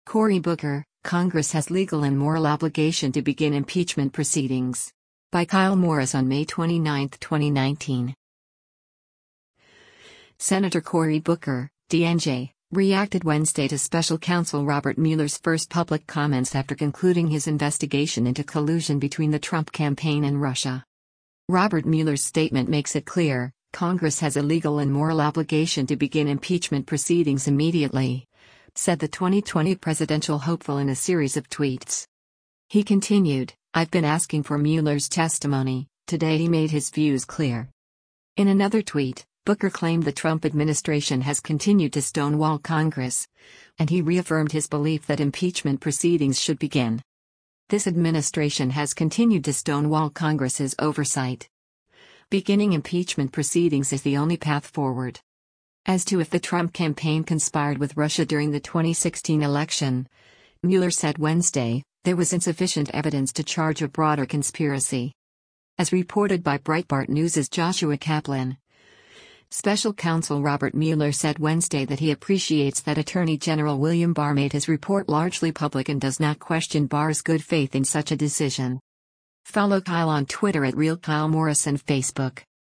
Cory Booker, Congress has legal and moral obligation to begin impeachment proceedings. By Kyle Morris on May 29, 2019. Senator Cory Booker, DNJ, reacted Wednesday to special counsel Robert Mueller's first public comments after concluding his investigation into collusion between the Trump campaign and Russia. Robert Mueller's statement makes it clear, Congress has a legal and moral obligation to begin impeachment proceedings immediately, said the 2020 presidential hopeful in a series of tweets. He continued, "I've been asking for Mueller's testimony." Today he made his views clear. In another tweet, Booker claimed the Trump administration has continued to stonewall Congress, and he reaffirmed his belief that impeachment proceedings should begin. This administration has continued to stonewall Congress's oversight. Beginning impeachment proceedings is the only path forward. As to if the Trump campaign conspired with Russia during the 2016 election, Mueller said Wednesday, there was insufficient evidence to charge a broader conspiracy. As reported by Breitbart News' Joshua Kaplan, Special Counsel Robert Mueller said Wednesday that he appreciates that Attorney General William Barr made his report largely public and does not question Barr's good faith in such a decision. Follow Kyle on Twitter @RealKyleMorris and Facebook.